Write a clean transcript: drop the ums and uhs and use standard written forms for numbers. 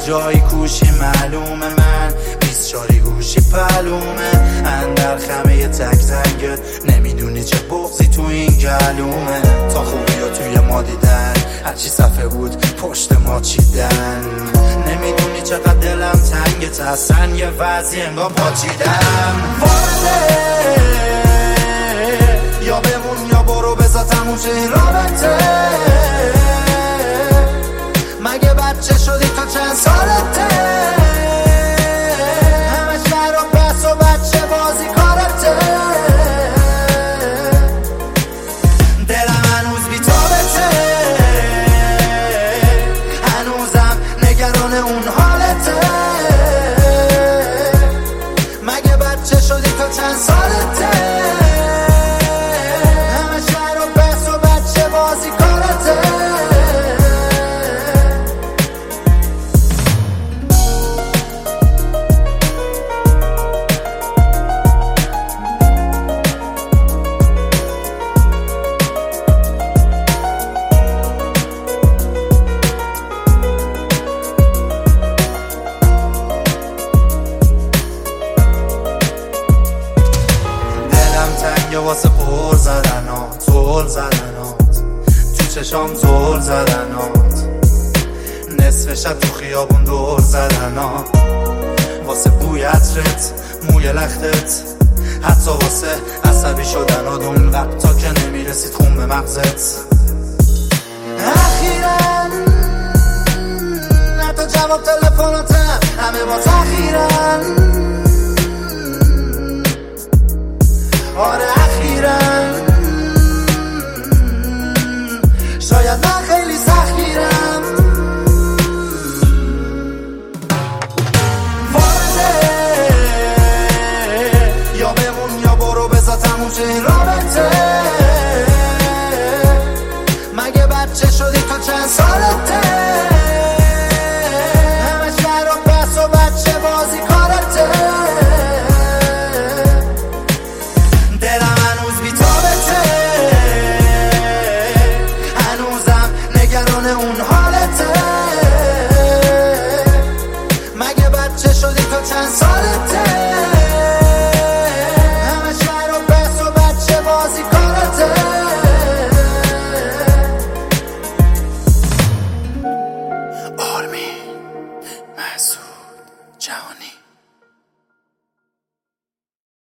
جایی کوشی معلومه، من 24 گوشی پلومه، اندر خمه تک تنگت نمیدونی چه بغضی تو این گلومه. تا خوبی ها توی ما دیدن، هرچی صفحه بود پشت ما چیدن، نمیدونی چقدر دلم تنگت، اصلا یه وضعی انگار پاچیدم. وارده یا بمون یا برو، بذار تموم شه این رابطه. مگه بچه شدی تا چند سالته؟ همه شهر و بس و بچه بازی کارته. دلم هنوز بی تابته، هنوزم نگران اون حالته. مگه بچه شدی تا چند سالته؟ همه شهر و بس و بچه بازی کارته. تنگه واسه پر زدنات، زل زدنات تو چشام، زل زدنات نصف شب تو خیابون دور زدنات، واسه بوی عطرت، موی لختت، حتی واسه عصبی شدنات اون وقتا که نمیرسید خون به مغزت. اخیراً حتی جواب تلفناتم همه با تأخیرن. آره اخیراً شاید من خیلی سختگیرم. وارده یا بمون یا برو، بذار تموم شه این رابطه. مگه بچه شدی تا چند سالته؟ همه شهر و بس و بچه بازی کارته. اون حالته. مگه بچه شدی تا چند سالته؟ همه شهر و بس و بچه بازی کارته. آرمین مسعود جهانی.